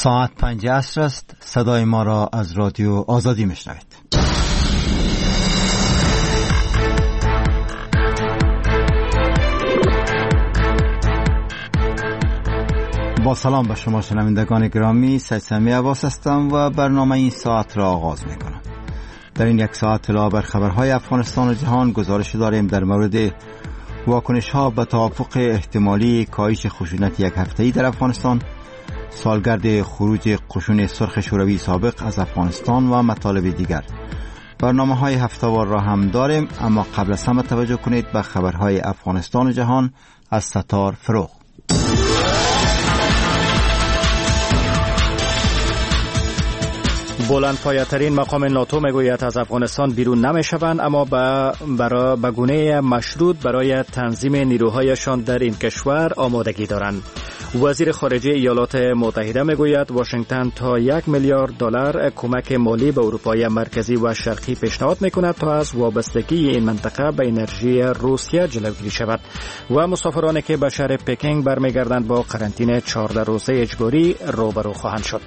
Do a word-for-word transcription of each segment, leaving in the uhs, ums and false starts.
ساعت پنج عصر است. صدای ما را از رادیو آزادی میشنوید. با سلام به شما شنوندگان گرامی، سید سمی عباس هستم و برنامه این ساعت را آغاز میکنم. در این یک ساعت اطلاع بر خبرهای افغانستان و جهان گزارش داریم در مورد واکنش ها به توافق احتمالی کاهش خشونت یک هفته‌ای در افغانستان، سالگرد خروج قشون سرخ شوروی سابق از افغانستان و مطالب دیگر. برنامه های هفته‌وار را هم داریم، اما قبل از همه توجه کنید به خبرهای افغانستان و جهان از ستار فروغ. بلندپایه‌ترین مقام ناتو میگوید از افغانستان بیرون نمیشوند، اما به برای به گونه مشروط برای تنظیم نیروهایشان در این کشور آمادگی دارند. وزیر خارجه ایالات متحده میگوید واشنگتن تا یک میلیارد دلار کمک مالی به اروپای مرکزی و شرقی پیشنهاد میکند تا از وابستگی این منطقه به انرژی روسیه جلوگیری شود و مسافرانی که به شهر پکینگ برمیگردند با قرنطینه چهارده روزه اجباری روبرو خواهند شد.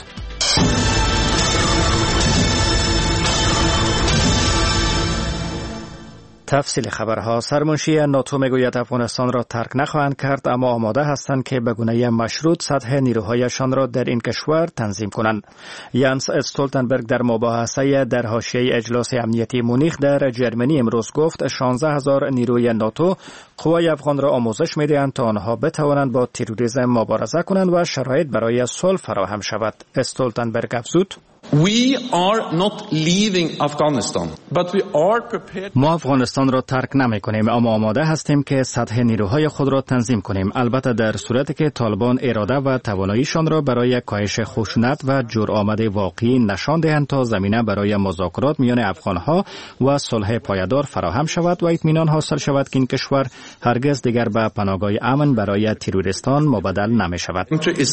تفصیل خبرها. سرمنشی ناتو میگوید افغانستان را ترک نخواهند کرد، اما آماده هستند که به گونه مشروط سطح نیروهایشان را در این کشور تنظیم کنند. یانس استولتنبرگ در مباحثه در حاشیه اجلاس امنیتی مونیخ در جرمنی امروز گفت شانزده هزار نیروی ناتو قوای افغان را آموزش میدهند تا آنها بتوانند با تروریسم مبارزه کنند و شرایط برای صلح فراهم شود. استولتنبرگ افزود: We are not leaving Afghanistan, but we are prepared. ما افغانستان را ترک نمی کنیم، اما آماده هستیم که سطح نیروهای خود را تنظیم کنیم، البته در صورتی که طالبان اراده و تواناییشان را برای کاهش خشونت و جرآمد واقعی نشان دهند تا زمینه برای مذاکرات میان افغانها و صلح پایدار فراهم شود و اطمینان حاصل شود که این کشور هرگز دیگر به پناهگاه امن برای تروریستان مبدل نمی شود.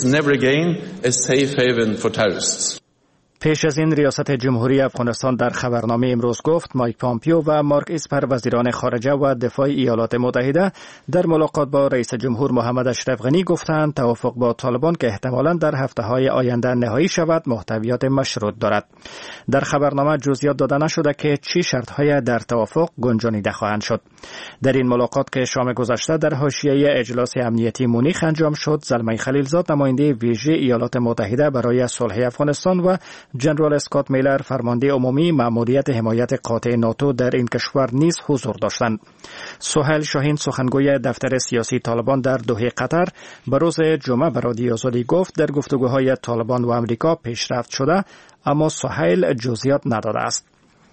پیش از این ریاست جمهوری افغانستان در خبرنامه امروز گفت مایک پامپیو و مارک اسپر وزیران خارجه و دفاع ایالات متحده در ملاقات با رئیس جمهور محمد اشرف غنی گفتند توافق با طالبان که احتمالاً در هفته‌های آینده نهایی شود محتویات مشروط دارد. در خبرنامه جزئیات داده نشده که چه شرط‌های در توافق گنجانیده خواهند شد. در این ملاقات که شام گذشته در حاشیه اجلاس امنیتی مونیخ انجام شد، زلمه خلیلزاد نماینده ویژه ایالات متحده برای صلح افغانستان و جنرال اسکات میلر فرمانده عمومی مأموریت حمایت قاطع ناتو در این کشور نیز حضور داشتند. سهیل شاهین سخنگوی دفتر سیاسی طالبان در دوحه قطر به روز جمعه به رادیو آزادی گفت در گفتگوهای طالبان و آمریکا پیشرفت شده، اما سهیل جزئیات نداده است.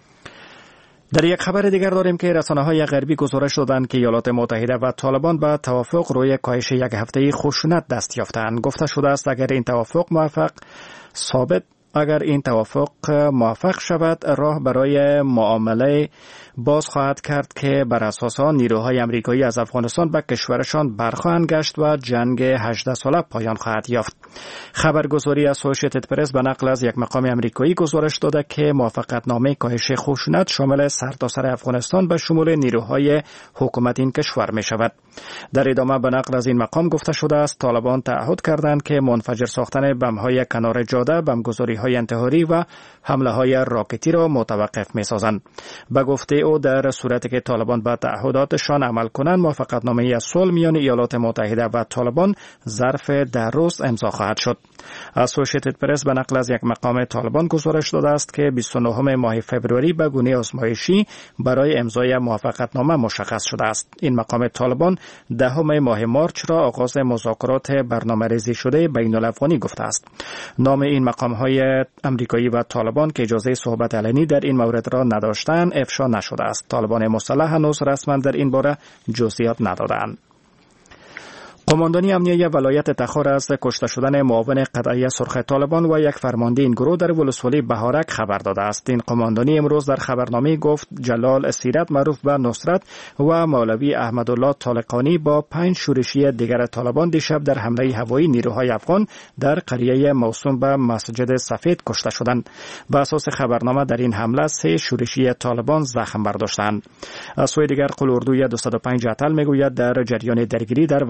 در یک خبر دیگر داریم که رسانه‌های غربی گزارش دادند که ایالات متحده و طالبان به توافق روی کاهش یک هفته‌ای خشونت دست یافتند. گفته شده است اگر این توافق موفق ثابت اگر این توافق موفق شود، راه برای معامله باز خواهد کرد که بر اساس آن نیروهای آمریکایی از افغانستان به کشورشان برخواهند گشت و جنگ هجده ساله پایان خواهد یافت. خبرگزاری اسوسییتد پرس به نقل از یک مقام آمریکایی گزارش داده که موافقتنامه کاهش خشونت شامل سرتاسر افغانستان به شمول نیروهای حکومت این کشور می شود. در ادامه به نقل از این مقام گفته شده است طالبان تعهد کردند که منفجر ساختن بم‌های کنار جاده، بمبگذاری‌های انتحاری و حمله‌های راکتی را متوقف می‌سازند. به گفته او در صورتی که طالبان به تعهداتشان عمل کنند، موافقتنامه صلح میان ایالات متحده و طالبان ظرف ده روز امضا خواهد شد. اسوسییتد پرس به نقل از یک مقام طالبان گزارش داده است که بیست و نهم ماه فوریه به گونه آزمایشی برای امضای موافقتنامه مشخص شده است. این مقام طالبان دهم ماه مارچ را آغاز مذاکرات برنامه‌ریزی شده بین الافغانی گفته است. نام این مقام‌های آمریکایی و طالبان که اجازه صحبت علنی در این مورد را نداشتند افشا نشده است. طالبان مسلح هنوز رسما در این باره جزئیات ندادند. قماندانی امنیه ولایت تخار از کشته شدن معاون قطعی سرخ طالبان و یک فرمانده این گروه در ولسوالی بهارک خبر داده است. این قماندانی امروز در خبرنامه گفت جلال سیرت معروف به نصرت و مولوی احمدالله طالقانی با پنج شورشی دیگر طالبان دیشب در حمله هوایی نیروهای افغان در قریه موسوم به مسجد سفید کشته شدند. بر اساس خبرنامه در این حمله سه شورشی طالبان زخم برداشتند. از سوی دیگر قول اردوی دویست و پنج اتل میگوید در جریان درگیری در ولایت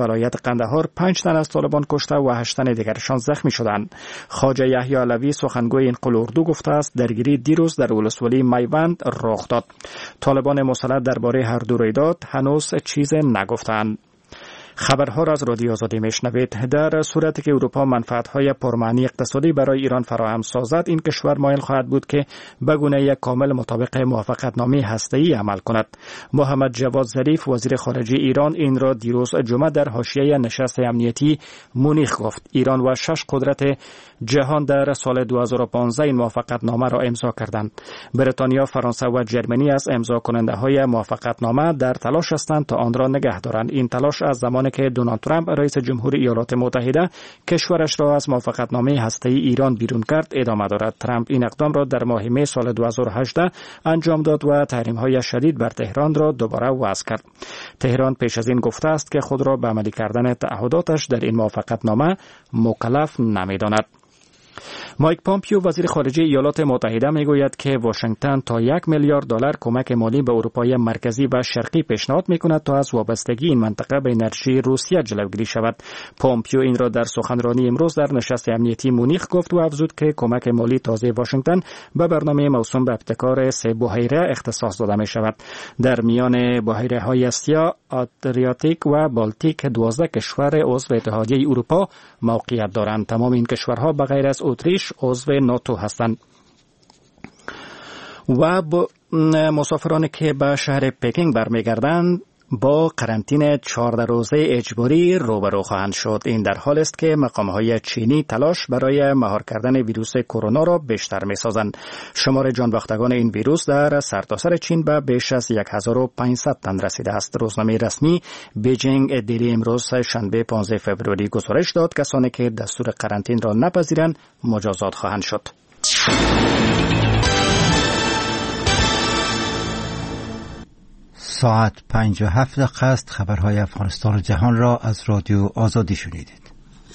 قندهار پنج تن از طالبان کشته و هشت تن دیگرشان زخمی شدند. خواجه یحیی علوی سخنگوی انقلاب اردو گفته است درگیری دیروز در ولسوالی میوند رخ داد. طالبان مسلح درباره هر دو رویداد هنوز چیز نگفتند. خبرها را از رادیو آزادی میشنوید. در صورتی که اروپا منفعت‌های پرمعنی اقتصادی برای ایران فراهم سازد، این کشور مایل خواهد بود که به گونه کامل مطابق موافقتنامه هسته‌ای عمل کند. محمد جواد ظریف وزیر خارجه ایران این را دیروز جمعه در حاشیه نشست امنیتی مونیخ گفت. ایران و شش قدرت جهان در سال دو هزار و پانزده این موافقتنامه را امضا کردند. بریتانیا، فرانسه و جرمنی از امضا کننده‌های موافقتنامه در تلاش هستند تا آن را نگه دارند. این تلاش از زمانی که دونالد ترامپ رئیس جمهور ایالات متحده کشورش را از موافقتنامه هسته‌ای ایران بیرون کرد ادامه دارد. ترامپ این اقدام را در ماه می سال دو هزار و هجده انجام داد و تحریم‌های شدید بر تهران را دوباره وضع کرد. تهران پیش از این گفته است که خود را به عملی کردن تعهداتش در این موافقتنامه مکلف نمی‌داند. مایک پامپیو وزیر خارجه ایالات متحده میگوید که واشنگتن تا یک میلیارد دلار کمک مالی به اروپای مرکزی و شرقی پیشنهاد میکند تا از وابستگی این منطقه به انرژی روسیه جلوگیری شود. پامپیو این را در سخنرانی امروز در نشست امنیتی مونیخ گفت و افزود که کمک مالی تازه واشنگتن به برنامه موسوم به ابتکار سه بحیره اختصاص داده می شود. در میان بحیره های اسیا، آدریاتیک و بالتیک دوازده کشور عضو اتحادیه اروپا موقعیت دارند. تمام این کشورها به غیر از اتریش عضو ناتو هستند. و مسافرانی که به شهر پکینگ برمیگردند با قرنطینه چهارده روزه اجباری روبرو خواهند شد. این در حال است که مقام‌های چینی تلاش برای مهار کردن ویروس کرونا را بیشتر می‌سازند. شمار جانباختگان این ویروس در سرتاسر چین به بیش از هزار و پانصد تن رسیده است. روزنامه رسمی بیجینگ دیلی امروز شنبه پانزده فوریه گزارش داد کسانی که دستور قرنطینه را نپذیرند مجازات خواهند شد. ساعت پنج و هفت دقیقه است. خبرهای افغانستان و جهان را از رادیو آزادی شنیدید.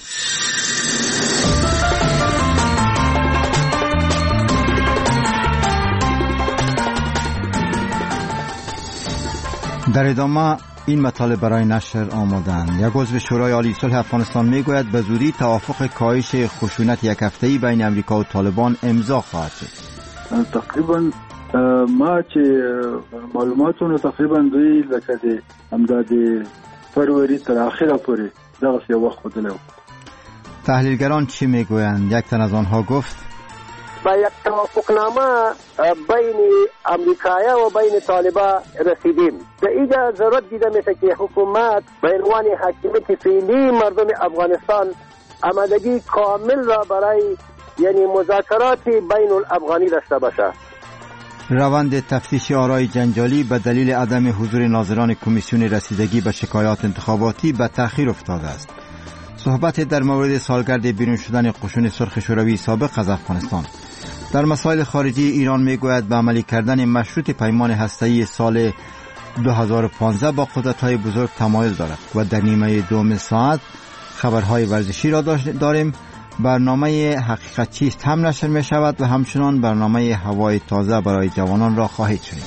در ادامه این مطالب برای نشر آمدند. یک عضو شورای عالی صلح افغانستان میگوید به زودی توافق کاهش خشونت یک هفته‌ای بین امریکا و طالبان امضا خواهد شد. تقریبا ما چې معلوماتونو تقریبا دوی لکه د همداد فروری تر اخره پورې دغه څه وخت خودلو. تحلیلگران چی میگویند؟ یک تن از آنها گفت با یک توافقنامه بین امریکایا و بین طالبا رسیدیم. به اینجا ضرورت دیده میشه که حکومت به عنوان حاکمیت فعلی مردم افغانستان آمادگی کامل را برای یعنی مذاکرات بین الافغانی داشته باشه. روند تفتیش آرای جنجالی به دلیل عدم حضور ناظران کمیسیون رسیدگی به شکایات انتخاباتی به تأخیر افتاده است. صحبت در مورد سالگرد بیرون شدن قشون سرخ شوروی سابق از افغانستان. در مسائل خارجی ایران میگوید به عملی کردن مشروط پیمان هسته‌ای سال دو هزار و پانزده با قدرت‌های بزرگ تمایل دارد. و در نیمه دوم ساعت خبرهای ورزشی را داریم. برنامه حقیقت چیست هم نشر می شود و همچنان برنامه هوای تازه برای جوانان را خواهید شنید.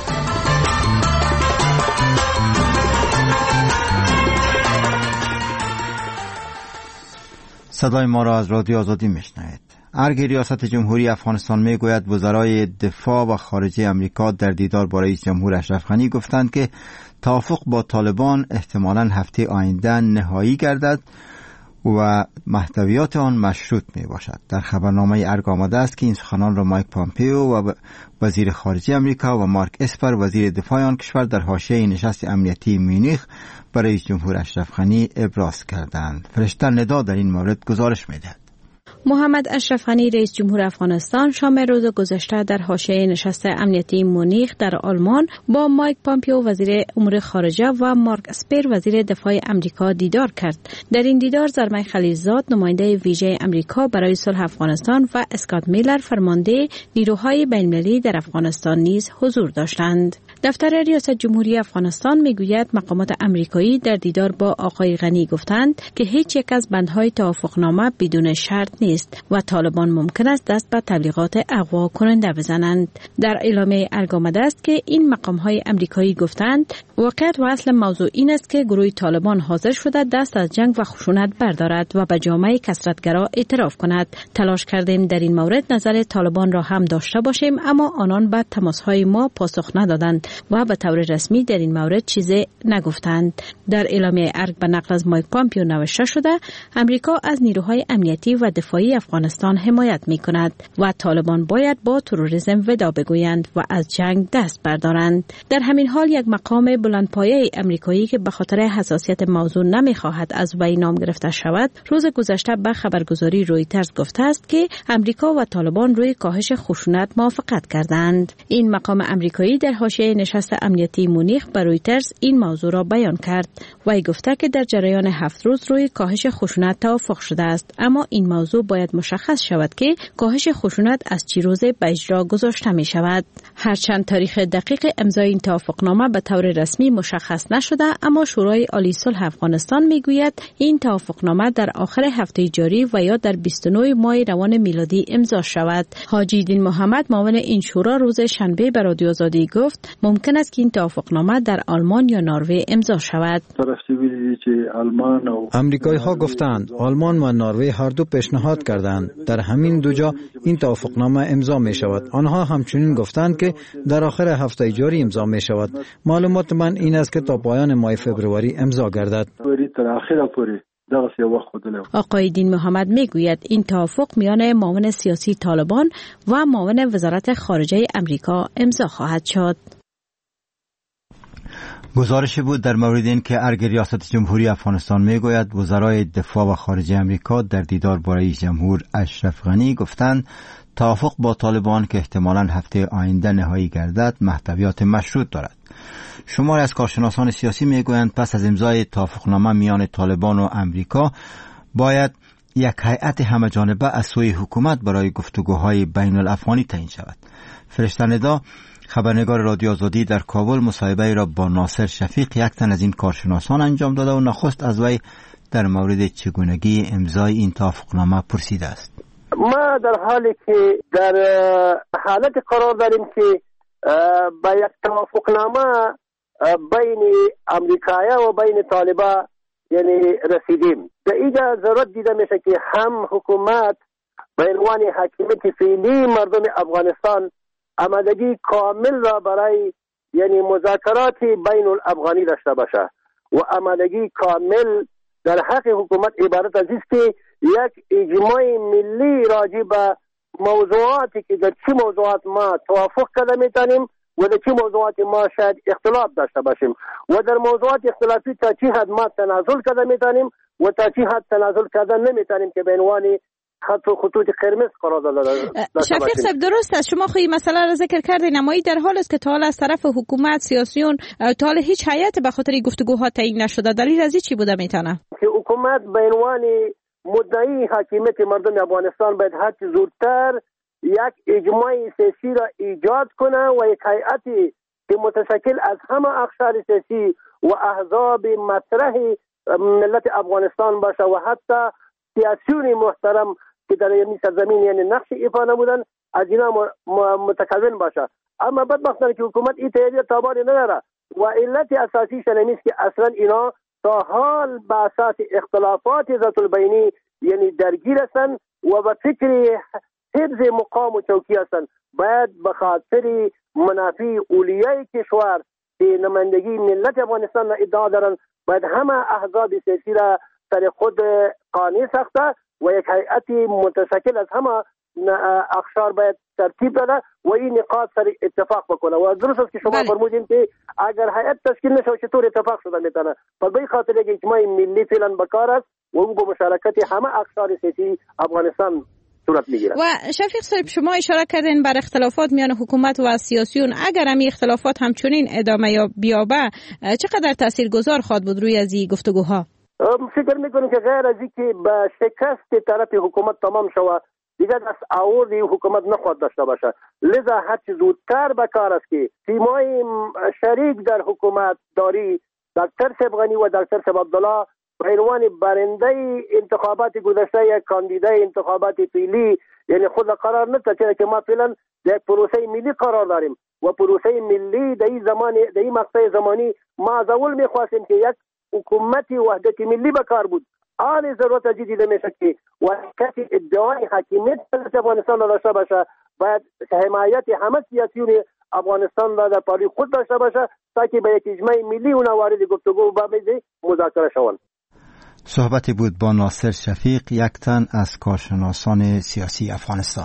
صدای ما را از رادیو آزادی میشنوید. ارگ ریاست جمهوری افغانستان میگوید وزرای دفاع و خارجه امریکا در دیدار با رئیس جمهور اشرف غنی گفتند که توافق با طالبان احتمالاً هفته آینده نهایی گردد و محتویات آن مشروط می باشد. در خبرنامه ارگ آمده است که این سخنان را مایک پامپیو و وزیر خارجه امریکا و مارک اسپر وزیر دفاع آن کشور در حاشیه نشست امنیتی مونیخ برای رئیس جمهور اشرف غنی ابراز کردند. فرشته ندا در این مورد گزارش می دهد. محمد اشرف غنی رئیس جمهور افغانستان شام روز گذشته در حاشیه نشست امنیتی مونیخ در آلمان با مایک پامپیو وزیر امور خارجه و مارک اسپر وزیر دفاع امریکا دیدار کرد. در این دیدار زلمه خلیلزاد نماینده ویژه امریکا برای صلح افغانستان و اسکات میلر فرمانده نیروهای بین‌المللی در افغانستان نیز حضور داشتند. دفتر ریاست جمهوری افغانستان میگوید مقامات امریکایی در دیدار با آقای غنی گفتند که هیچ یک از بندهای توافقنامه بدون شرط نیست. نیست و طالبان ممکن است دست به تبلیغات اغوا کننده بزنند. در اعلامیه ارگ آمده است که این مقام‌های امریکایی گفتند واقعیت و اصل موضوع این است که گروه طالبان حاضر شده دست از جنگ و خشونت بردارد و به جامعه کثرت‌گرا اعتراف کند. تلاش کردیم در این مورد نظر طالبان را هم داشته باشیم، اما آنان به تماس‌های ما پاسخ ندادند و به طور رسمی در این مورد چیزی نگفتند. در اعلامیه ارگ به نقل از مایک پامپیو نوشته شده امریکا از نیروهای امنیتی و دفاعی افغانستان حمایت می‌کند و طالبان باید با تروریسم ودا بگویند و از جنگ دست بردارند. در همین حال یک مقام بلندپایه امریکایی که به خاطر حساسیت موضوع نمی‌خواهد از وی نام گرفته شود، روز گذشته به خبرگزاری رویترز گفته است که امریکا و طالبان روی کاهش خشونت موافقت کردند. این مقام امریکایی در حاشیه نشست امنیتی مونیخ به رویترز این موضوع را بیان کرد. وی گفته که در جریان هفت روز روی کاهش خشونت توافق شده است، اما این موضوع باید مشخص شود که کاهش خشونت از چه روزی به اجرا گذاشته می شود. هرچند تاریخ دقیق امضای این توافقنامه به طور رسمی مشخص نشده، اما شورای عالی صلح افغانستان می گوید این توافقنامه در آخر هفته جاری و یا در بیست و نه ماه روان میلادی امضا شود. حاجی دین محمد معاون این شورا روز شنبه به رادیو آزادی گفت ممکن است که این توافقنامه در آلمان یا نروژ امضا شود. امریکایی ها گفتند آلمان و نروژ هر دو پیشنهاد کردند در همین دو جا این توافقنامه امضا می شود. آنها همچنین گفتند که در آخر هفته جاری امضا می شود. معلومات من این است که تا پایان ماه فوریه امضا گردد. آقای دین محمد می گوید این توافق میان معاون سیاسی طالبان و معاون وزارت خارجه امریکا امضا خواهد شد. گزارش بود در مورد این که ارگ ریاست جمهوری افغانستان می گوید وزرای دفاع و خارجه امریکا در دیدار با رئیس جمهور اشرف غنی گفتند توافق با طالبان که احتمالاً هفته آینده نهایی گردد محتویات مشروط دارد. شماری از کارشناسان سیاسی می گویند پس از امضای توافقنامه میان طالبان و امریکا باید یک هیئت همه جانبه از سوی حکومت برای گفتگوهای بین الافغانی تعیین شود. فرشته ندا خبرنگار رادیو آزادی در کابل مصاحبه را با ناصر شفیق یک تن از این کارشناسان انجام داده و نخست از وی در مورد چگونگی امضای این توافقنامه پرسیده است. ما در حالی که در حالت قرار داریم که با یک توافقنامه بین امریکایا و بین طالبا یعنی رسیدیم. در اینجا ضرورت دیده میشه که هم حکومت به عنوان حاکمیت فعلی مردم افغانستان آمادگی کامل را برای یعنی مذاکرات بین الافغانی داشته باشه و آمادگی کامل در حق حکومت عبارت از است که یک اجماع ملی راجع به موضوعاتی که در چه موضوعات ما توافق کرده میتونیم و در چه موضوعات ما شاید اختلاف داشته باشیم و در موضوعات اختلافی تا چه حد ما تنازل کرده میتونیم و تا چه حد تنازل کرده نمیتونیم که به عنوان خط و خطوط قرمز قرار داده. شفیق صاحب درست است، شما خودی مسئله را ذکر کردین، اما این در حال است که تا حالا از طرف حکومت سیاسیون تا حالا هیچ هیئت به خاطر گفتگوها تعیین نشده. دلیل از چی بوده میتونه؟ که حکومت به عنوان مدعی حاکمیت مردم افغانستان باید هر چه زودتر یک اجماع سیاسی را ایجاد کنه و یک هیئتی که متشکل از همه اقشار سیاسی و احزاب مطرح ملت افغانستان باشه و حتی سیاسیون محترم که در این سرزمین یعنی نقش ایفا نمودن از اینا متکون باشه. اما بدبختانه که حکومت این تیاری تابانی نداره و علت اساسی شنمیست که اصلا اینا تا حال به اساس اختلافات ذات البینی یعنی درگیر هستن و به فکر حفظ مقام و چوکی هستن. باید به خاطر منافع اولیای کشور که نمایندگی ملت افغانستان را ادعا دارن باید همه احزاب سیاسی را سر خود قانع ساخته و یک هیئتی متشکل از همه اقشار باید ترتیب داده و این نقاط سر اتفاق بکنه. و درست است که شما فرمودین که اگر هیئت تشکیل نشه چطور اتفاق شده میتونه، پس به خاطر یک اجماع ملی فعلا بکار است و او با مشارکت همه اقشار سیاسی افغانستان صورت میگیره. و شفیق صاحب شما اشاره کردین بر اختلافات میان حکومت و سیاسیون. اگر هم اختلافات همچنین ادامه یا بیابه چقدر تاثیرگذار خواهد بود روی از این گفتگوها؟ فکر میکنم که غیر از اینکه به شکست طرف حکومت تمام شود دیگر دست آوردی حکومت نخواهد داشته باشه. لذا هر چه زودتر بکار است که تیمای شریک در حکومت داری دکتر صاحب غنی و دکتر صاحب عبدالله به عنوان برنده انتخابات گذشته یا کاندیدای انتخابات فعلی، یعنی خود قرار نداد که ما فعلا در یک پروسه ملی قرار داریم و پروسه ملی در این زمان در این مقطع زمانی ما از اول می‌خواستیم که یک حکومت وحدت ملی به کار بود. آن ضرورت دیده میشه که و کسی ادعای حاکمیت در افغانستان را داشته باشه، باید حمایت همه سیاسیون افغانستان را در پای خود داشته باشه تا که به یک اجماع ملی اون وارد گفتگو و مذاکره شوند. صحبتی بود با ناصر شفیق، یک تن از کارشناسان سیاسی افغانستان.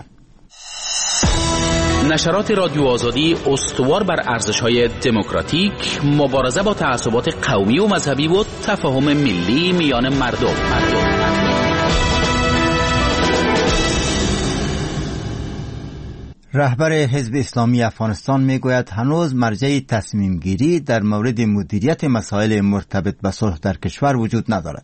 نشرات رادیو آزادی استوار بر ارزش‌های دموکراتیک، مبارزه با تعصبات قومی و مذهبی و تفاهم ملی میان مردم. رهبر حزب اسلامی افغانستان میگوید هنوز مرجع تصمیم گیری در مورد مدیریت مسائل مرتبط به صلح در کشور وجود ندارد.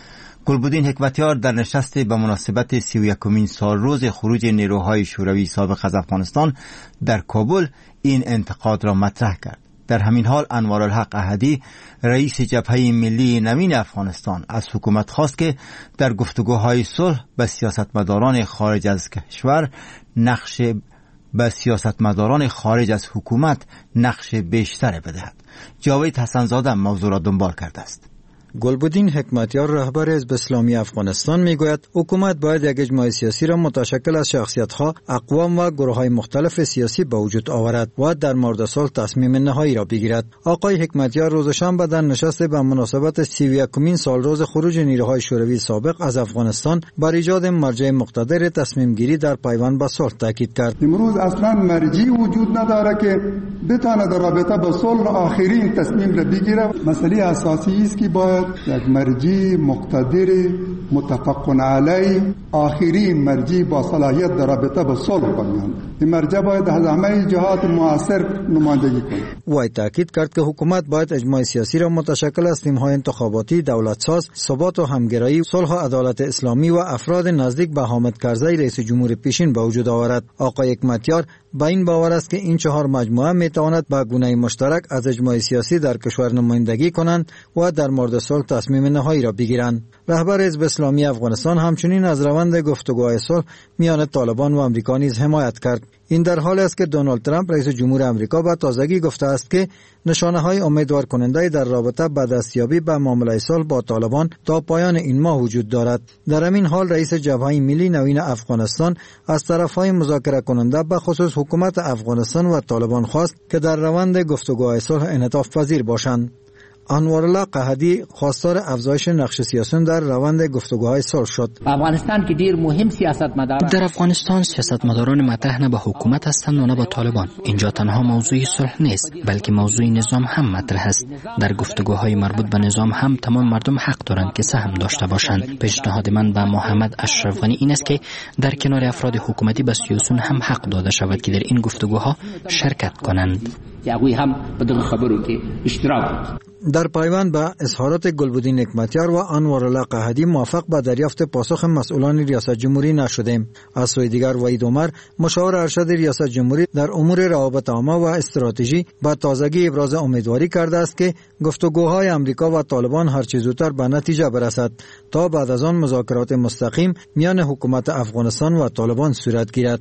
گلبدین حکمتیار در نشستی به مناسبت سی و یکمین سالروز خروج نیروهای شوروی سابق از افغانستان در کابل این انتقاد را مطرح کرد. در همین حال انوارالحق احدی رئیس جبهه ملی نوین افغانستان از حکومت خواست که در گفتگوهای صلح به سیاستمداران خارج از کشور نقش به سیاستمداران خارج از حکومت نقش بیشتر بدهد. جاوید حسنزاده موضوع را دنبال کرده است. گلبدین حکمتیار رهبر حزب اسلامی افغانستان میگوید حکومت باید یک اجماع سیاسی را متشکل از شخصیت‌ها، اقوام و گروه‌های مختلف سیاسی به وجود آورد و در مورد صلح تصمیم نهایی را بگیرد. آقای حکمتیار روز شنبه در نشست به مناسبت سی و یکمین سالروز خروج نیروهای شوروی سابق از افغانستان بر ایجاد مرجع مقتدر تصمیم گیری در پیوند به صلح تاکید کرد. امروز اصلا مرجعی وجود نداره که بتواند در رابطه با صلح آخرین تصمیم را بگیره. مسئله اساسی است که باید یک مرجع مقتدر متفق علیه آخرین مرجع با صلاحیت در رابطه با صلح کنند. این مرجع باید از همه جهات معاصر نمایندگی کند. وی تاکید کرد که حکومت باید اجماع سیاسی را متشکل از تیم‌های انتخاباتی دولتساز، ثبات و همگرایی، صلح و عدالت اسلامی و افراد نزدیک به حامد کرزی رئیس جمهور پیشین به وجود آورد. آقای حکمتیار با این باور است که این چهار مجموعه میتواند به گونه مشترک از اجماع سیاسی در کشور نمایندگی کنند و در مورد صلح تصمیم نهایی را بگیرند. رهبر حزب اسلامی افغانستان همچنین از روند گفتگوهای صلح میان طالبان و آمریکا نیز حمایت کرد. این در حالی است که دونالد ترامپ رئیس جمهور آمریکا به تازگی گفته است که نشانه‌های امیدوار کننده در رابطه با دستیابی به معامله صلح با طالبان تا پایان این ماه وجود دارد. در همین حال رئیس جبهه ملی نوین افغانستان از طرف‌های مذاکره کننده به خصوص حکومت افغانستان و طالبان خواست که در روند گفتگوهای صلح انعطاف پذیر باشند. انوارالله قحدی خواستار افزایش نقش سیاسیون در روند گفتگوهای صلح شد. افغانستان که دیر مهم سیاستمدار در افغانستان سیاستمداران متحد نه به حکومت هستند و نه به طالبان. اینجا تنها موضوع صلح نیست بلکه موضوع نظام هم مطرح است. در گفتگوهای مربوط به نظام هم تمام مردم حق دارند که سهم داشته باشند. پیشنهاد من به محمد اشرف غنی این است که در کنار افراد حکومتی به سیاسیون هم حق داده شود که در این گفتگوها شرکت کنند. یعنی هم بدون خبرو که اشتراک. در پیوند به اظهارات گلبدین حکمتیار و انوارالله قحدی موافق به دریافت پاسخ مسئولان ریاست جمهوری نشدیم. از سوی دیگر وحید عمر مشاور ارشد ریاست جمهوری در امور روابط عامه و استراتژی با تازگی ابراز امیدواری کرده است که گفتگوهای آمریکا و طالبان هر چه زودتر به نتیجه برسد تا بعد از آن مذاکرات مستقیم میان حکومت افغانستان و طالبان صورت گیرد.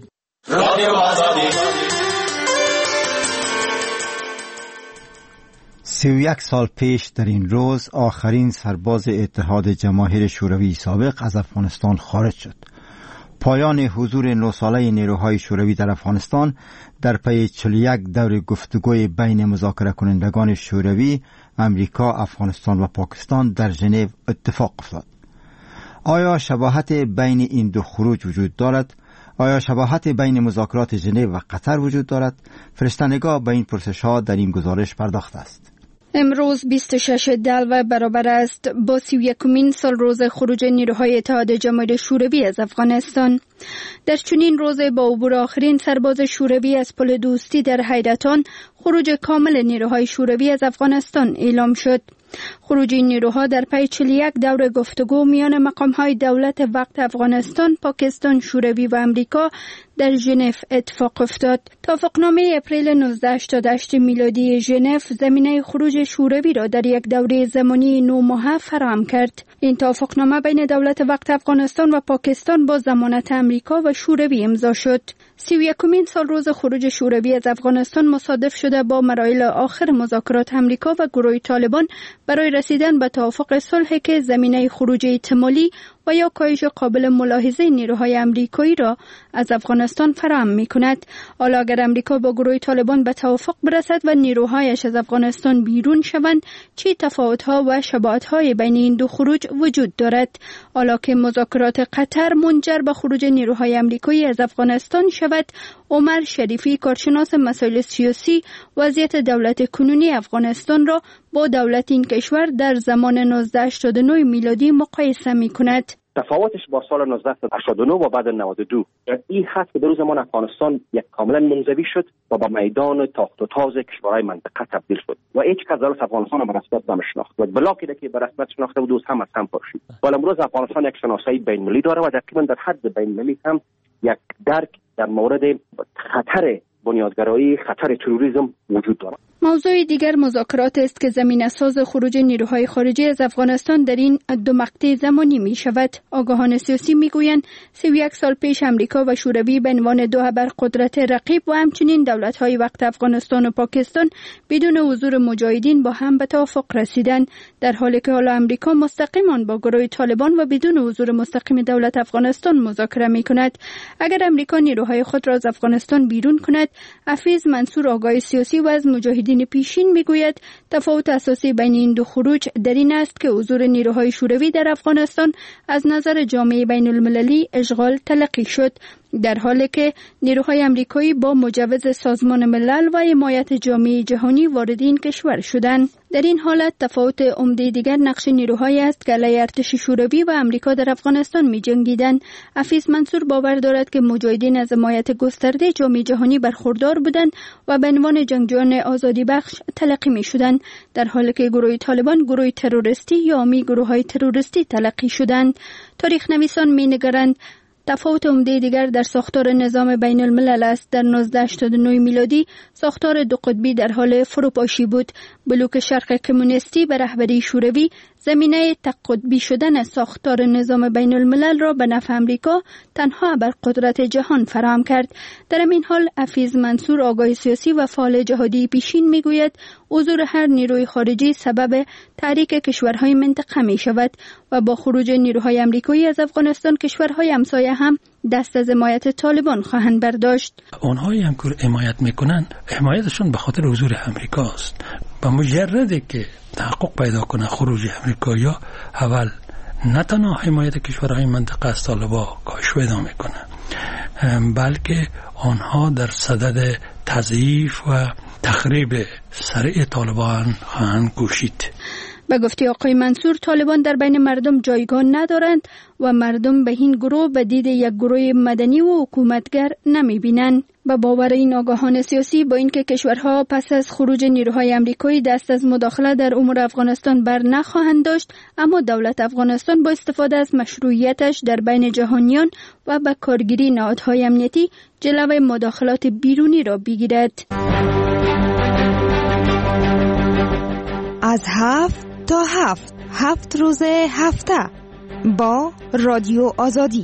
سی و یک سال پیش در این روز آخرین سرباز اتحاد جماهیر شوروی سابق از افغانستان خارج شد. پایان حضور نه ساله نیروهای شوروی در افغانستان در پی چهل و یک دور گفتگوی بین مذاکره کنندگان شوروی، امریکا، افغانستان و پاکستان در ژنو اتفاق افتاد. آیا شباهت بین این دو خروج وجود دارد؟ آیا شباهت بین مذاکرات ژنو و قطر وجود دارد؟ فرستنگاه به این پرسش‌ها در این گزارش پرداخته است. امروز بیست و شش دلو برابر است با سی و یکمین سال روز خروج نیروهای اتحاد جماهیر شوروی از افغانستان. در چنین روز با عبور آخرین سرباز شوروی از پل دوستی در حیرتان، خروج کامل نیروهای شوروی از افغانستان اعلام شد. خروج این نیروها در پی چهل و یک دور گفتگو میان مقام‌های دولت وقت افغانستان، پاکستان، شوروی و امریکا در ژنو اتفاق افتاد. توافقنامه اپریل نوزده هشتاد و هشت میلادی ژنو زمینه خروج شوروی را در یک دوره زمانی نه ماهه فراهم کرد. این توافقنامه بین دولت وقت افغانستان و پاکستان با ضمانت امریکا و شوروی امضا شد. سی و یکمین سال روز خروج شوروی از افغانستان مصادف شده با مراحل آخر مذاکرات امریکا و گروه طالبان برای رسیدن به توافق صلح که زمینه خروج احتمالی و یا کاهش قابل ملاحظه نیروهای امریکایی را از افغانستان فراهم می کند. حالا اگر امریکا با گروه طالبان به توافق برسد و نیروهایش از افغانستان بیرون شوند، چه تفاوت‌ها و شباهت‌های بین این دو خروج وجود دارد؟ حالا که مذاکرات قطر منجر به خروج نیروهای امریکایی از افغانستان شود، عمر شریفی، کارشناس مسائل سیاسی، وضعیت دولت کنونی افغانستان را با دولت این کشور در زمان نوزده هشتاد و نه میلادی مقایسه می کند. تفاوتش با سال نوزده هشتاد و نه و بعد نود و دو این هست که در زمان افغانستان یک کاملا منزوی شد و به میدان تاخت و تاز کشورهای منطقه تبدیل شد و هیچ کس دولت افغانستان به رسمیت نمی‌شناخت و بلاکی که به رسمیت شناخته بود هم از هم پاشید. ولی امروز افغانستان یک شناسایی بین‌المللی داره و تقریبا در حد بین‌المللی هم یک درک در مورد خطر بنیادگرایی، خطر تروریسم وجود دارد. موضوع دیگر مذاکرات است که زمینه ساز خروج نیروهای خارجی از افغانستان در این دو مقطع زمانی می شود. آگاهان سیاسی می گویند سی و یک سال پیش امریکا و شوروی به عنوان دو ابرقدرت رقیب و همچنین دولت‌های وقت افغانستان و پاکستان بدون حضور مجاهدین با هم به توافق رسیدند، در حالی که حالا امریکا مستقیما با گروه طالبان و بدون حضور مستقیم دولت افغانستان مذاکره می کند. اگر امریکا نیروهای خود را از افغانستان بیرون کند، حفیظ منصور، آگاه سیاسی و از مجاهدین پیشین میگوید تفاوت اساسی بین این دو خروج در این است که حضور نیروهای شوروی در افغانستان از نظر جامعه بین المللی اشغال تلقی شد، در حالی که نیروهای امریکایی با مجوز سازمان ملل و حمایت جامعه جهانی وارد این کشور شدند. در این حالت تفاوت عمده دیگر نقش نیروهایی است که علیه ارتش شوروی و امریکا در افغانستان می جنگیدند. حفیظ منصور باور دارد که مجاهدین از حمایت گسترده جامعه جهانی برخوردار بودند و به عنوان جنگجویان آزادی بخش تلقی می شدند، در حالی که گروه طالبان گروه تروریستی یا می گروه های تروریستی تلقی شدند. تاریخ نویسان می نگرند تفاوت عمده دیگر در ساختار نظام بین الملل است. در هزار و نهصد و هشتاد و نه میلادی ساختار دو قطبی در حال فروپاشی بود. بلوک شرق کمونیستی به رهبری شوروی زمینه تک قطبی شدن ساختار نظام بین الملل را به نفع امریکا تنها بر قدرت جهان فراهم کرد. در این حال حفیظ منصور، آگاه سیاسی و فعال جهادی پیشین میگوید حضور هر نیروی خارجی سبب تحریک کشورهای منطقه می شود و با خروج نیروهای امریکایی از افغانستان کشورهای همسایه هم دست از حمایت طالبان خواهند برداشت. اونهایی هم که حمایت میکنن حمایتشون به خاطر حضور امریکاست. با مجرد که تحقق پیدا کنه خروج امریکایی، اول نه تنها حمایت کشورهای منطقه از طالبان کاهش پیدا میکنه، بلکه آنها در صدد تضعیف و تخریب سریع طالبان خواهند کوشید. به گفته آقای منصور، طالبان در بین مردم جایگاه ندارند و مردم به این گروه به دید یک گروه مدنی و حکومتگر نمی بینند. به باور این آگاهان سیاسی، با اینکه کشورها پس از خروج نیروهای امریکایی دست از مداخله در امور افغانستان بر نخواهند داشت، اما دولت افغانستان با استفاده از مشروعیتش در بین جهانیان و به کارگیری نهادهای امنیتی جلوه مداخلات بیرونی را بگیرد. از هفت تا هفت هفت روز هفته با رادیو آزادی.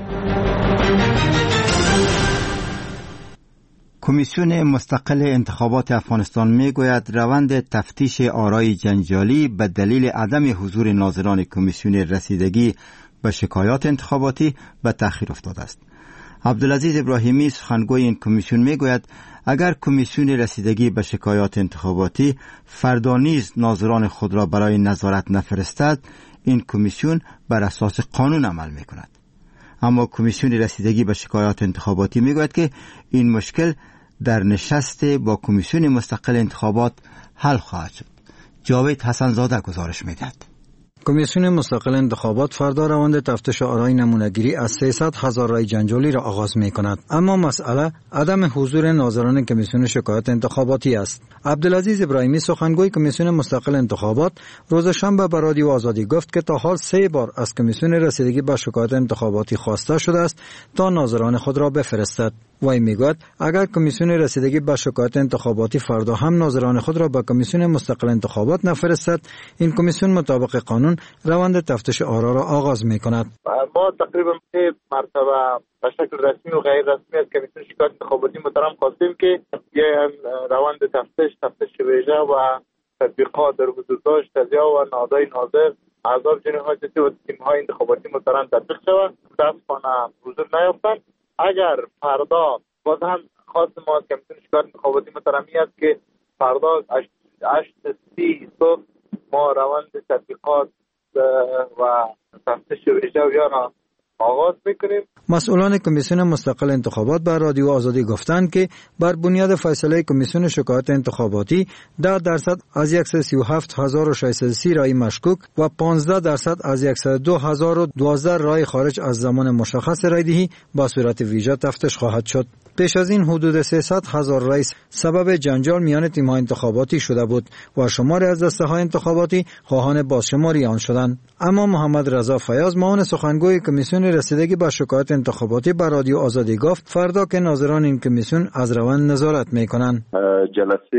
کمیسیون مستقل انتخابات افغانستان میگوید روند تفتیش آرای جنجالی به دلیل عدم حضور ناظران کمیسیون رسیدگی به شکایات انتخاباتی به تأخیر افتاده است. عبدالعزیز ابراهیمی، سخنگوی این کمیسیون، میگوید اگر کمیسیون رسیدگی به شکایات انتخاباتی فردا نیز ناظران خود را برای نظارت نفرستد، این کمیسیون بر اساس قانون عمل میکند. اما کمیسیون رسیدگی به شکایات انتخاباتی میگوید که این مشکل در نشست با کمیسیون مستقل انتخابات حل خواهد شد. جاوید حسن زاده گزارش میدهد. کمیسیون مستقل انتخابات فردا روند تفتیش آرای نمونه‌گیری از سیصد هزار رای جنجالی را آغاز می‌کند. اما مسئله عدم حضور ناظران کمیسیون شکایت انتخاباتی است. عبدالعزیز ابراهیمی سخنگوی کمیسیون مستقل انتخابات روز شنبه به رادیو آزادی گفت که تا حال سه بار از کمیسیون رسیدگی به شکایت انتخاباتی خواسته شده است تا ناظران خود را بفرستد. وی میگوید اگر کمیسیون رسیدگی به شکایت انتخاباتی فردا هم ناظران خود را به کمیسیون مستقل انتخابات نفرستد، این کمیسیون مطابق قانون روند تفتیش آرا را آغاز می‌کند. ما تقریبا سه مرتبه به شکل رسمی و غیر رسمی از کمیسیون شکایت انتخاباتی محترم خواستیم که یه روند تفتیش تفتیش ویژه و تطبیقات در حضور داشت تضییع و نهادهای ناظر اعضای جناحات و تیم‌های انتخاباتی محترم تطبیق شود. متأسفانه حضور نیافتند. اگر فردا باز هم خواست ما از کمیسیون شکایت انتخاباتی محترمی است که فردا هشت سی صبح ما روند تطبیقات و تفتیش ویژه و یا آغاز میکنیم. مسئولان کمیسیون مستقل انتخابات به رادیو آزادی گفتند که بر بنیاد فیصله کمیسیون شکایت انتخاباتی ده درصد از صد و سی و هفت هزار و ششصد و سی رای مشکوک و پانزده درصد از صد و دو هزار و دوازده رای خارج از زمان مشخص رایدهی با صورت ویژه تفتیش خواهد شد. پیش از این حدود سیصد هزار رای سبب جنجال میان تیم‌های انتخاباتی شده بود و شماری از دسته‌های انتخاباتی خواهان بازشماری آن شدند. اما محمد رضا فیاض معاون سخنگوی کمیسیون رسیدگی به شکایت انتخاباتی به رادیو آزادی گفت فردا که ناظران این کمیسیون از روند نظارت می‌کنند. جلسه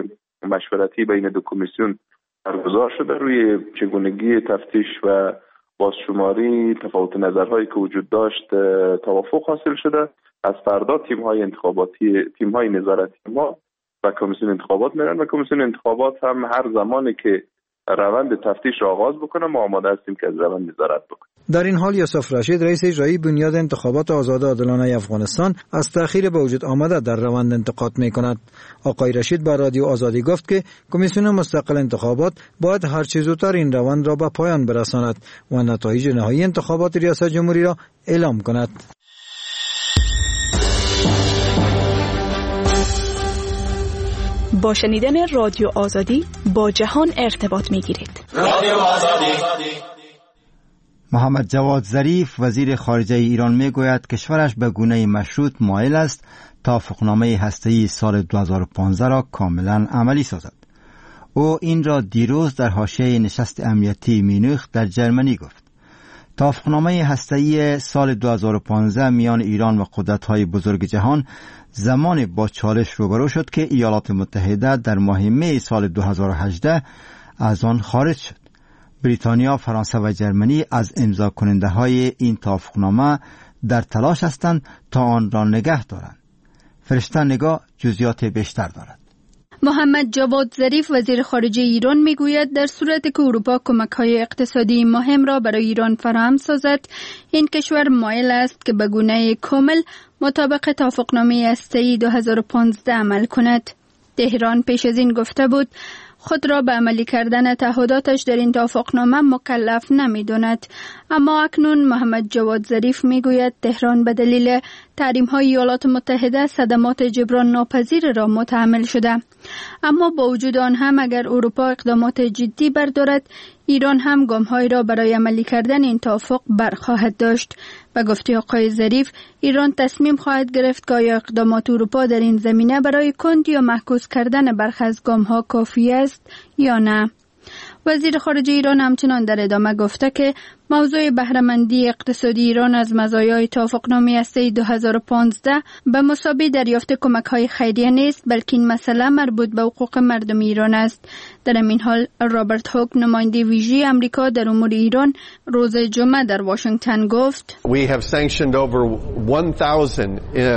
مشورتی بین دو کمیسیون برگزار شده روی چگونگی تفتیش و بازشماری تفاوت نظرهایی که وجود داشت توافق حاصل شده. از فردا تیم‌های انتخاباتی تیم‌های نظارتی ما و کمیسیون انتخابات میرن و کمیسیون انتخابات هم هر زمانی که روند تفتیش را آغاز بکنه ما آماده هستیم که از روند نظارت بکنیم. در این حال یوسف رشید رئیس اجرایی بنیاد انتخابات آزاد و عادلانه افغانستان از تأخیر به وجود آمده در روند انتقاد می‌کند. آقای رشید به رادیو آزادی گفت که کمیسیون مستقل انتخابات باید هر چه زودتر این روند را به پایان برساند و نتایج نهایی انتخابات ریاست جمهوری را اعلام کند. با شنیدن رادیو آزادی با جهان ارتباط می‌گیرید. رادیو آزادی. محمد جواد ظریف وزیر خارجه ایران میگوید کشورش به گونه مشروط مایل است توافقنامه هسته‌ای سال دو هزار و پانزده را کاملا عملی سازد. او این را دیروز در حاشیه نشست امنیتی مونیخ در جرمنی گفت. توافقنامه هسته‌ای سال دو هزار و پانزده میان ایران و قدرت‌های بزرگ جهان زمان با چالش روبرو شد که ایالات متحده در ماه می سال دو هزار و هجده از آن خارج شد. بریتانیا، فرانسه و جرمنی از امضا کننده های این توافقنامه در تلاش هستند تا آن را نگه دارند. فرشته نگاه جزئیات بیشتر دارد. محمد جواد ظریف وزیر خارجه ایران میگوید در صورتی که اروپا کمک‌های اقتصادی مهم را برای ایران فراهم سازد، این کشور مایل است که به گونه کامل مطابق توافقنامه هسته‌ای دو هزار و پانزده عمل کند. تهران پیش از این گفته بود خود را به عملی کردن تعهداتش در این توافقنامه مکلف نمی‌داند. اما اکنون محمد جواد ظریف میگوید تهران به دلیل تحریم‌های ایالات متحده صدمات جبران ناپذیر را متحمل شده. اما با وجود آن هم اگر اروپا اقدامات جدی بردارد، ایران هم گام‌هایی را برای عملی کردن این توافق برخواهد داشت. به گفته آقای ظریف، ایران تصمیم خواهد گرفت که آیا اقدامات اروپا در این زمینه برای کند یا معکوس کردن برخی از گام‌ها کافی است یا نه. وزیر خارجه ایران همچنان در ادامه گفته که موضوع بهره‌مندی اقتصادی ایران از مزایای توافقنامه هسته‌ای دو هزار و پانزده به مسابقه دریافت کمک‌های خیریه نیست، بلکه این مسئله مربوط به حقوق مردم ایران است. در این حال رابرت هوک نماینده ویژه آمریکا در امور ایران روز جمعه در واشنگتن گفت: We have sanctioned over one thousand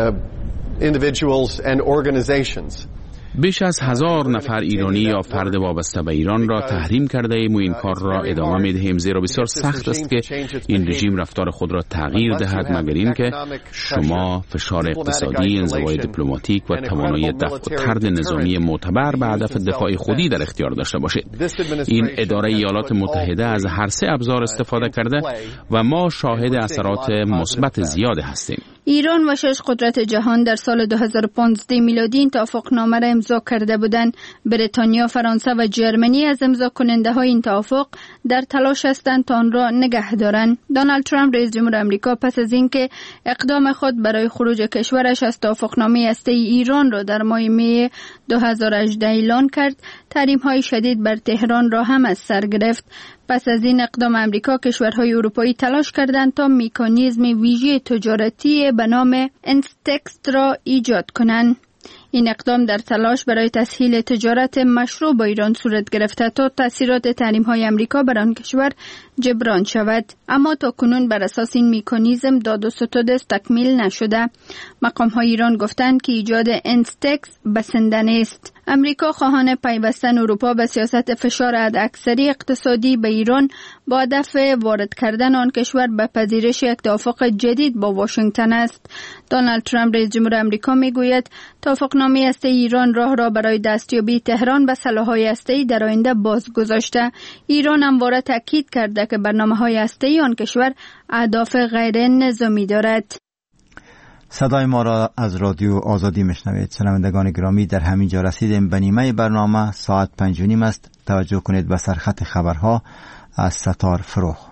uh, individuals and organizations. بیش از هزار نفر ایرانی یا فرد وابسته به ایران را تحریم کرده ایم و این کار را ادامه می دهیم، زیرا بسیار سخت است که این رژیم رفتار خود را تغییر دهد مگر اینکه شما فشار اقتصادی، انزوای دیپلماتیک و توانایی دفع و طرد نظامی معتبر به هدف دفاع خودی در اختیار داشته باشید. این اداره ایالات متحده از هر سه ابزار استفاده کرده و ما شاهد اثرات مثبت زیاد هستیم. ایران و شش قدرت جهان در سال دو هزار و پانزده میلادی این توافقنامه را امضا کرده بودند. بریتانیا، فرانسه و جرمنی از امضا کننده های این توافق در تلاش هستند تا آن را نگه دارند. دونالد ترامپ رئیس جمهور آمریکا پس از اینکه اقدام خود برای خروج کشورش از توافقنامه هسته‌ای ایران را در ماه می دو هزار و هجده اعلان کرد، تحریم‌های شدید بر تهران را هم از سر گرفت. پس از این اقدام آمریکا، کشورهای اروپایی تلاش کردند تا مکانیزم ویژه تجارتی به نام انستکس را ایجاد کنند. این اقدام در تلاش برای تسهیل تجارت مشروع با ایران صورت گرفته تا تاثیرات تحریم‌های آمریکا بر آن کشور جبران شود، اما تا کنون بر اساس این مکانیزم داد و ستد تکمیل نشده. مقام‌های ایران گفتند که ایجاد انستکس بسنده نیست. امریکا خواهان پیوستن اروپا به سیاست فشار حداکثری اقتصادی به ایران با هدف وارد کردن آن کشور به پذیرش یک توافق جدید با واشنگتن است. دونالد ترامپ رئیس جمهور آمریکا میگوید توافقنامه هسته‌ای ایران راه را برای دستیابی تهران به سلاح‌های هسته‌ای در آینده باز گذاشته. ایران همواره تاکید کرده که برنامه‌های هسته‌ای آن کشور اهداف غیر نظامی دارد. صدای ما را از رادیو آزادی میشنوید. شنوندگان گرامی، در همین جا رسیدیم به نیمه برنامه. ساعت پنج و نیم است. توجه کنید به سرخط خبرها از ستار فروغ.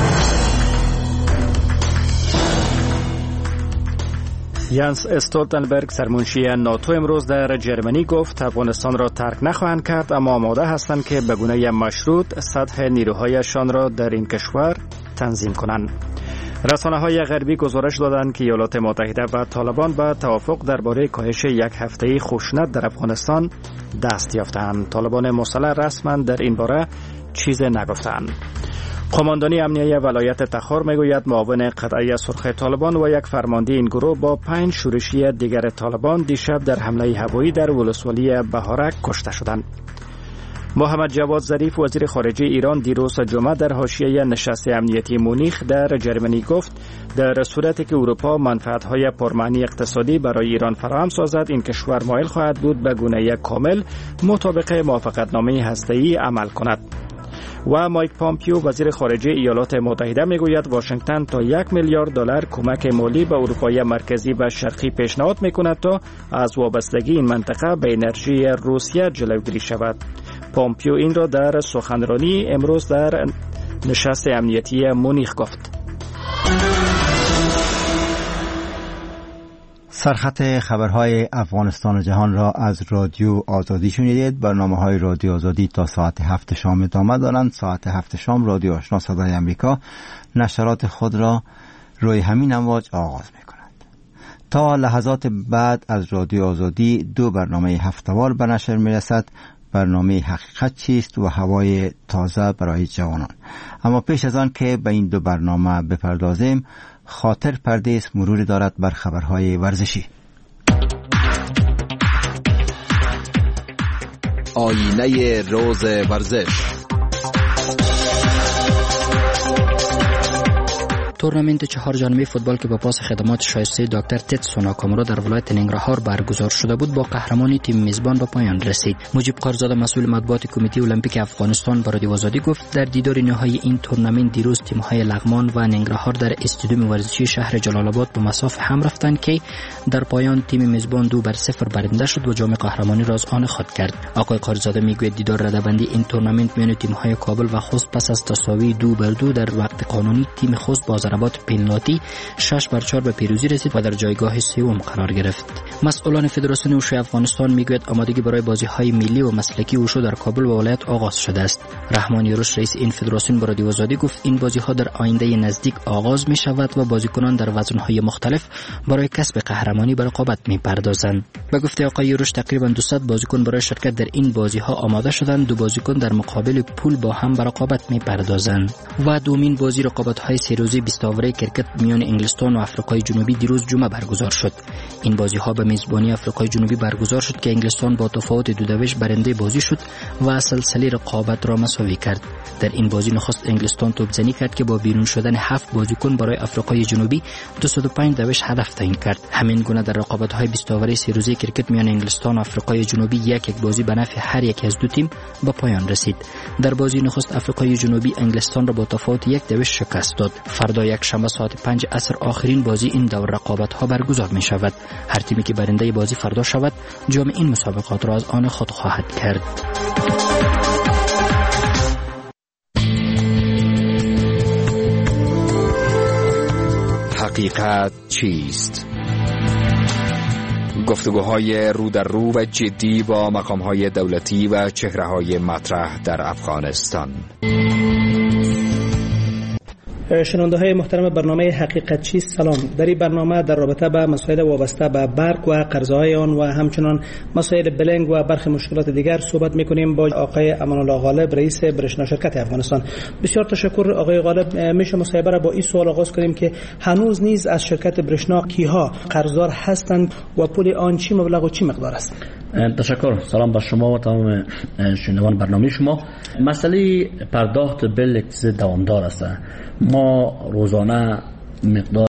یانس استولتنبرگ سرمنشی ناتو امروز در جرمنی گفت افغانستان را ترک نخواهند کرد، اما آماده هستند که به گونه مشروط سطح نیروهایشان را در این کشور تنظیم کنند. رسانه‌های غربی گزارش دادند که ایالات متحده و طالبان به توافق درباره کاهش یک هفته‌ای خشونت در افغانستان دست یافتند. طالبان مسلح رسما در این باره چیز نگفتند. قماندانی امنیه ولایت تخار میگوید معاون قطعی سرخ طالبان و یک فرمانده این گروه با پنج شورشی دیگر طالبان دیشب در حمله هوایی در ولسوالی بهارک کشته شدند. محمد جواد ظریف وزیر خارجه ایران دیروز جمعه در حاشیه نشست امنیتی مونیخ در جرمنی گفت در صورتی که اروپا منفعت‌های پرمعنی اقتصادی برای ایران فراهم سازد، این کشور مایل خواهد بود به گونه کامل مطابق موافقتنامه هسته‌ای عمل کند. و مایک پامپیو وزیر خارجه ایالات متحده میگوید واشنگتن تا یک میلیارد دلار کمک مالی به اروپای مرکزی و شرقی پیشنهاد میکند تا از وابستگی این منطقه به انرژی روسیه جلوگیری شود. پامپیو این را در سخنرانی امروز در نشست امنیتی مونیخ گفت. سرخط خبرهای افغانستان و جهان را از رادیو آزادی شنیدید. برنامه‌های رادیو آزادی تا ساعت هفت شام ادامه دارند. ساعت هفت شام رادیو آشنا صدای امریکا نشرات خود را روی همین امواج آغاز می‌کند. تا لحظات بعد از رادیو آزادی دو برنامه هفته‌وار به نشر می‌رسد. برنامه حقیقت چیست و هوای تازه برای جوانان. اما پیش از آن که به این دو برنامه بپردازیم، خاطر پردیس مروری دارد بر خبرهای ورزشی. آینه روز ورزش. تورنمنت چهار جانبه فوتبال که با پاس خدمات شایسته دکتر تتسو ناکامورا در ولایت ننگرهار برگزار شده بود با قهرمانی تیم میزبان به پایان رسید. مجیب قارزاده مسئول مطبوعات کمیته المپیک افغانستان به رادیو آزادی گفت در دیدار نهایی این تورنمنت دیروز تیم‌های لغمان و ننگرهار در استادیوم ورزشی شهر جلال آباد به مساف هم رفتند که در پایان تیم میزبان دو بر صفر برنده شد و جام قهرمانی را از آن خود کرد. آقای قارزاده میگوید دیدار رده‌بندی این تورنمنت میان تیم‌های کابل و خوست پس از تساوی دو بر دو در وقت قانونی تیم خوست با ضربات پنالتی شش بر چهار به پیروزی رسید و در جایگاه سوم قرار گرفت. مسئولان فدراسیون وشو افغانستان میگوید آمادگی برای بازی‌های ملی و مسلکی وشو در کابل و ولایت آغاز شده است. رحمان یوروش رئیس این فدراسیون به رادیو آزادی گفت این بازی‌ها در آینده نزدیک آغاز می‌شود و بازیکنان در وزن‌های مختلف برای کسب قهرمانی به رقابت می‌پردازند. به گفته آقای یوروش تقریباً دویست بازیکن برای شرکت در این بازی‌ها آماده شدند. دو بازیکن در مقابل پول با هم به رقابت می‌پردازند. و دومین بازی رقابت‌های سه روزه بیست اوور کرکت میان انگلستان و آفریقای جنوبی دیروز جمعه برگزار شد. این بازی‌ها به میزبانی آفریقای جنوبی برگزار شد که انگلستان با تفاوت دو دویش برنده بازی شد و سلسله رقابت را مساوی کرد. در این بازی نخست انگلستان توپزنی کرد که با بیرون شدن هفت بازیکن برای آفریقای جنوبی دویست و پنج دویش هدف تعیین کرد. همین گونه در رقابت‌های بیست اووری سه روزه کرکت میان انگلستان و آفریقای جنوبی یک یک بازی به نفع هر یک از دو تیم به پایان رسید. در بازی نخست آفریقای جنوبی انگلستان را با تفاوت یک دویش شکست داد. فردا یک شنبه ساعت پنج عصر آخرین بازی این دور رقابت‌ها برگزار می شود. هر تیمی که برنده بازی فردا شود جام این مسابقات را از آن خود خواهد کرد. حقیقت چیست؟ گفتگوهای رو در رو و جدی با مقام‌های دولتی و چهره‌های مطرح در افغانستان. شنونده های محترم برنامه حقیقت چیست، سلام. در این برنامه در رابطه به مسائل وابسته به برق و قرضه‌های آن و همچنان مسائل بلنگ و برخی مشکلات دیگر صحبت می‌کنیم با آقای امان الله غالب، رئیس برشنا شرکت افغانستان. بسیار تشکر آقای غالب. میشه مصاحبه را با این سوال آغاز کنیم که هنوز نیز از شرکت برشنا کیها قرضدار هستند و پول آن چی مبلغ و چی مقدار است؟ تشکر. سلام بر شما و تمام شنوندگان برنامه شما. مسئله پرداخت بل دوامدار است. ما روزانه مقدار